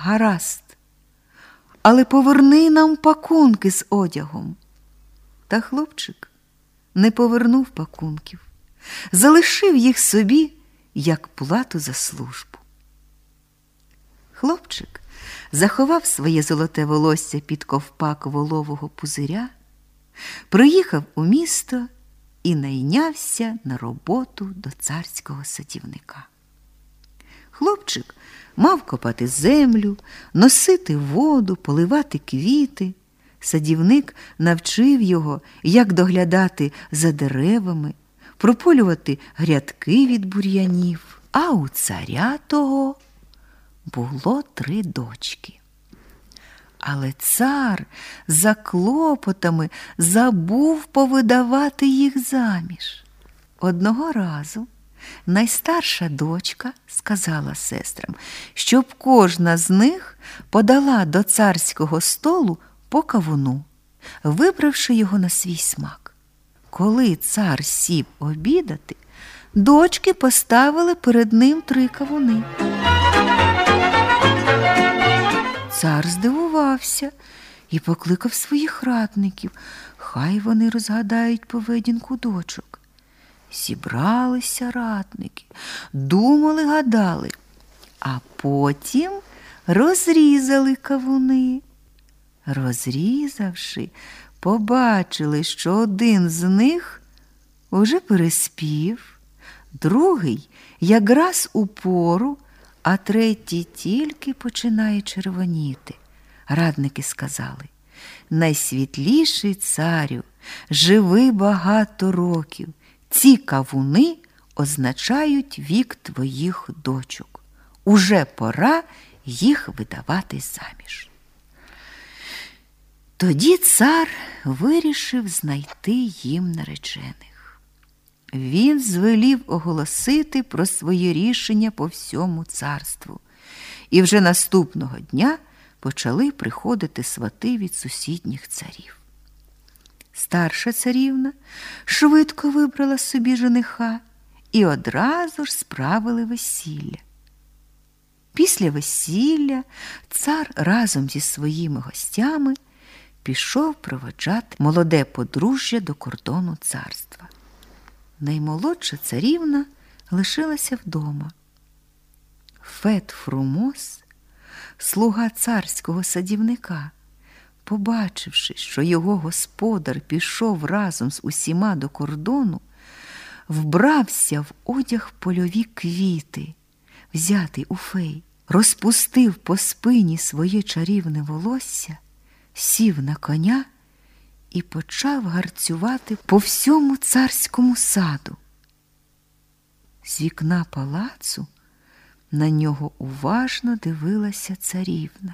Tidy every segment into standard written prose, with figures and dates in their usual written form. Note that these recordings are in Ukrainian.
гаразд, але поверни нам пакунки з одягом. Та хлопчик не повернув пакунків, залишив їх собі, як плату за службу. Хлопчик заховав своє золоте волосся під ковпак волового пузиря, приїхав у місто і найнявся на роботу до царського садівника. Хлопчик мав копати землю, носити воду, поливати квіти. Садівник навчив його, як доглядати за деревами, прополювати грядки від бур'янів. А у царя того було 3 дочки. Але цар за клопотами забув повидавати їх заміж. Одного разу найстарша дочка сказала сестрам, щоб кожна з них подала до царського столу по кавуну, вибравши його на свій смак. Коли цар сів обідати, дочки поставили перед ним 3 кавуни. Цар здивувався і покликав своїх радників, хай вони розгадають поведінку дочок. Зібралися радники, думали, гадали, а потім розрізали кавуни. Розрізавши, побачили, що один з них уже переспів, другий якраз у пору, а третій тільки починає червоніти. Радники сказали: найсвітліший царю, живи багато років. Ці кавуни означають вік твоїх дочок. Уже пора їх видавати заміж. Тоді цар вирішив знайти їм наречених. Він звелів оголосити про своє рішення по всьому царству. І вже наступного дня почали приходити свати від сусідніх царів. Старша царівна швидко вибрала собі жениха і одразу ж справили весілля. Після весілля цар разом зі своїми гостями пішов проводжати молоде подружжя до кордону царства. Наймолодша царівна лишилася вдома. Фет-Фрумос, слуга царського садівника, побачивши, що його господар пішов разом з усіма до кордону, вбрався в одяг польові квіти, взятий у фей, розпустив по спині своє чарівне волосся, сів на коня і почав гарцювати по всьому царському саду. З вікна палацу на нього уважно дивилася царівна.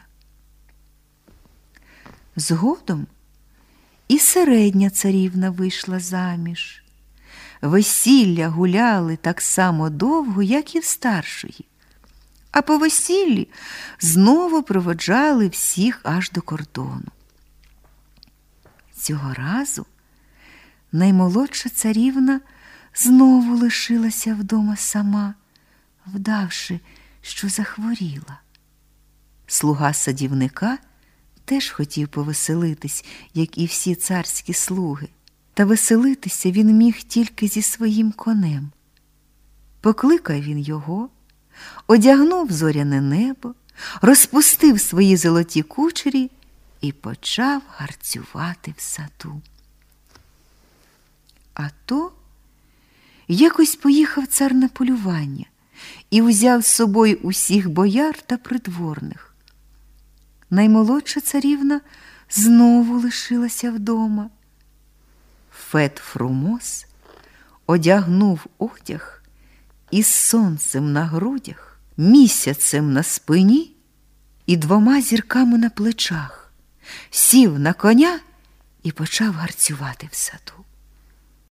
Згодом і середня царівна вийшла заміж. Весілля гуляли так само довго, як і в старшої. А по весіллі знову проводжали всіх аж до кордону. Цього разу наймолодша царівна знову лишилася вдома сама, вдавши, що захворіла. Слуга садівника теж хотів повеселитись, як і всі царські слуги. Та веселитися він міг тільки зі своїм конем. Покликав він його, одягнув зоряне небо, розпустив свої золоті кучері і почав гарцювати в саду. А то якось поїхав цар на полювання і взяв з собою усіх бояр та придворних. Наймолодша царівна знову лишилася вдома. Фет-Фрумос одягнув одяг із сонцем на грудях, місяцем на спині і 2 зірками на плечах, сів на коня і почав гарцювати в саду.